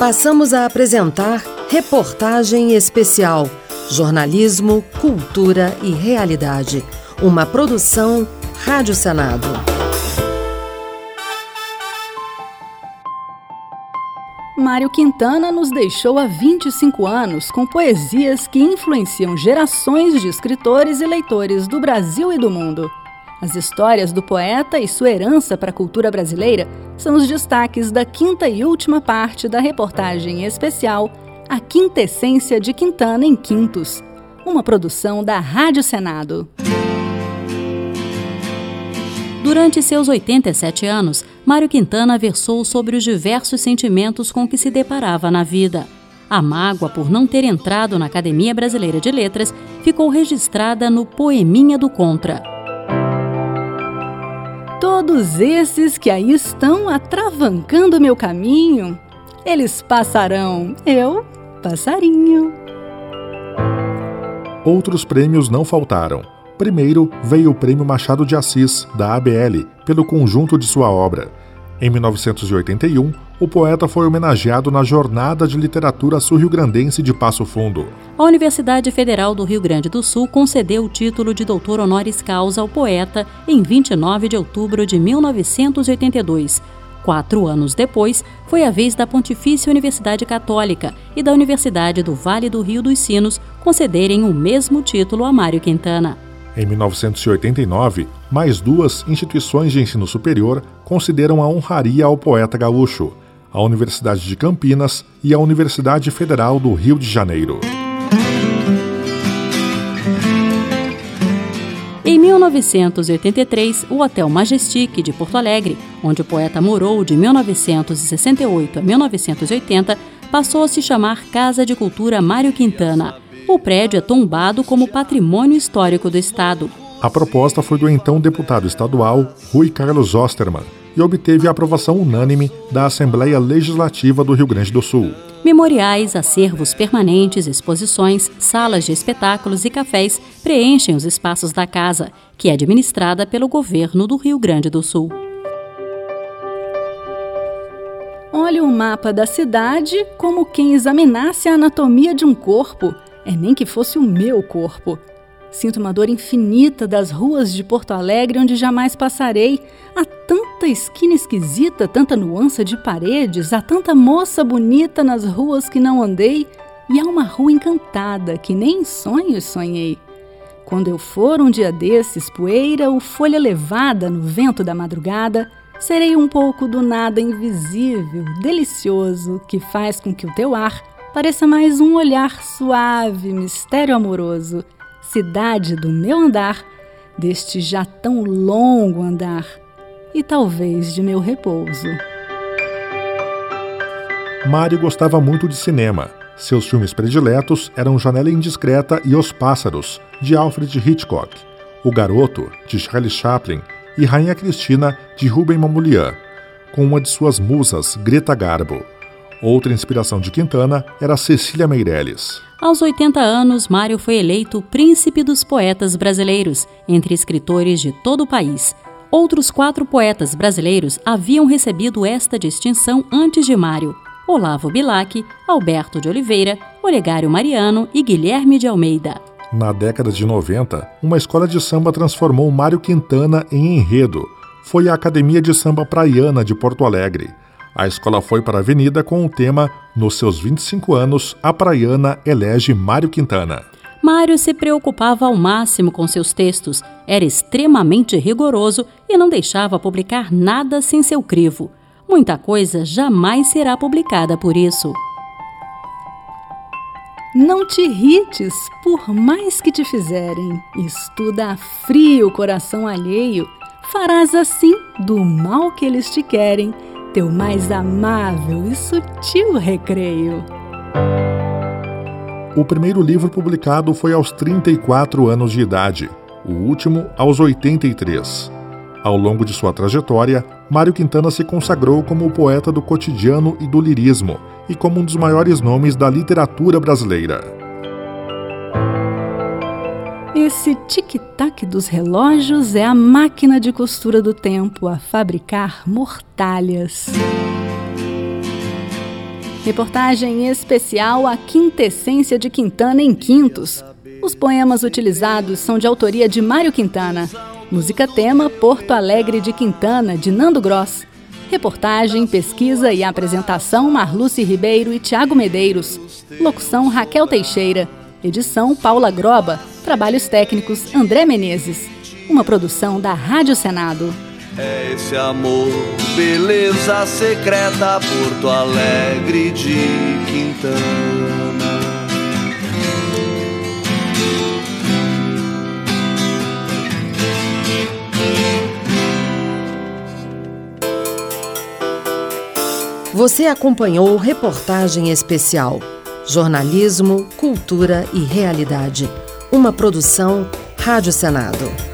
Passamos a apresentar Reportagem Especial, Jornalismo, Cultura e Realidade. Uma produção Rádio Senado. Mário Quintana nos deixou há 25 anos com poesias que influenciam gerações de escritores e leitores do Brasil e do mundo. As histórias do poeta e sua herança para a cultura brasileira são os destaques da quinta e última parte da reportagem especial A Quintessência de Quintana em Quintos, uma produção da Rádio Senado. Durante seus 87 anos, Mário Quintana versou sobre os diversos sentimentos com que se deparava na vida. A mágoa por não ter entrado na Academia Brasileira de Letras ficou registrada no Poeminha do Contra. Todos esses que aí estão atravancando meu caminho, eles passarão, eu, passarinho. Outros prêmios não faltaram. Primeiro veio o Prêmio Machado de Assis, da ABL, pelo conjunto de sua obra. Em 1981, o poeta foi homenageado na Jornada de Literatura Sul-Riograndense de Passo Fundo. A Universidade Federal do Rio Grande do Sul concedeu o título de doutor honoris causa ao poeta em 29 de outubro de 1982. 4 anos depois, foi a vez da Pontifícia Universidade Católica e da Universidade do Vale do Rio dos Sinos concederem o mesmo título a Mário Quintana. Em 1989, mais 2 instituições de ensino superior consideram a honraria ao poeta gaúcho, a Universidade de Campinas e a Universidade Federal do Rio de Janeiro. Em 1983, o Hotel Majestic de Porto Alegre, onde o poeta morou de 1968 a 1980, passou a se chamar Casa de Cultura Mário Quintana. O prédio é tombado como patrimônio histórico do Estado. A proposta foi do então deputado estadual Rui Carlos Osterman e obteve a aprovação unânime da Assembleia Legislativa do Rio Grande do Sul. Memoriais, acervos permanentes, exposições, salas de espetáculos e cafés preenchem os espaços da casa, que é administrada pelo governo do Rio Grande do Sul. Olha o mapa da cidade como quem examinasse a anatomia de um corpo. É nem que fosse o meu corpo. Sinto uma dor infinita das ruas de Porto Alegre onde jamais passarei. Há tanta esquina esquisita, tanta nuance de paredes, há tanta moça bonita nas ruas que não andei. E há uma rua encantada que nem em sonhos sonhei. Quando eu for um dia desses, poeira ou folha levada no vento da madrugada, serei um pouco do nada invisível, delicioso, que faz com que o teu ar pareça mais um olhar suave, mistério amoroso, cidade do meu andar, deste já tão longo andar, e talvez de meu repouso. Mário gostava muito de cinema. Seus filmes prediletos eram Janela Indiscreta e Os Pássaros, de Alfred Hitchcock, O Garoto, de Charlie Chaplin, e Rainha Cristina, de Rubem Mamoulian, com uma de suas musas, Greta Garbo. Outra inspiração de Quintana era Cecília Meirelles. Aos 80 anos, Mário foi eleito Príncipe dos Poetas Brasileiros, entre escritores de todo o país. Outros 4 poetas brasileiros haviam recebido esta distinção antes de Mário: Olavo Bilac, Alberto de Oliveira, Olegário Mariano e Guilherme de Almeida. Na década de 90, uma escola de samba transformou Mário Quintana em enredo. Foi a Academia de Samba Praiana de Porto Alegre. A escola foi para a avenida com o tema Nos seus 25 anos, a Praiana elege Mário Quintana. Mário se preocupava ao máximo com seus textos, era extremamente rigoroso e não deixava publicar nada sem seu crivo. Muita coisa jamais será publicada por isso. Não te irrites, por mais que te fizerem. Estuda a frio o coração alheio. Farás assim do mal que eles te querem teu mais amável e sutil recreio. O primeiro livro publicado foi aos 34 anos de idade, o último aos 83. Ao longo de sua trajetória, Mário Quintana se consagrou como o poeta do cotidiano e do lirismo e como um dos maiores nomes da literatura brasileira. Esse tic-tac dos relógios é a máquina de costura do tempo a fabricar mortalhas. Reportagem especial A Quintessência de Quintana em Quintos. Os poemas utilizados são de autoria de Mário Quintana. Música tema Porto Alegre de Quintana, de Nando Gross. Reportagem, pesquisa e apresentação Marluce Ribeiro e Tiago Medeiros. Locução Raquel Teixeira. Edição Paula Groba. Trabalhos técnicos André Menezes. Uma produção da Rádio Senado. É esse amor, beleza secreta, Porto Alegre de Quintana. Você acompanhou Reportagem Especial. Jornalismo, cultura e realidade. Uma produção Rádio Senado.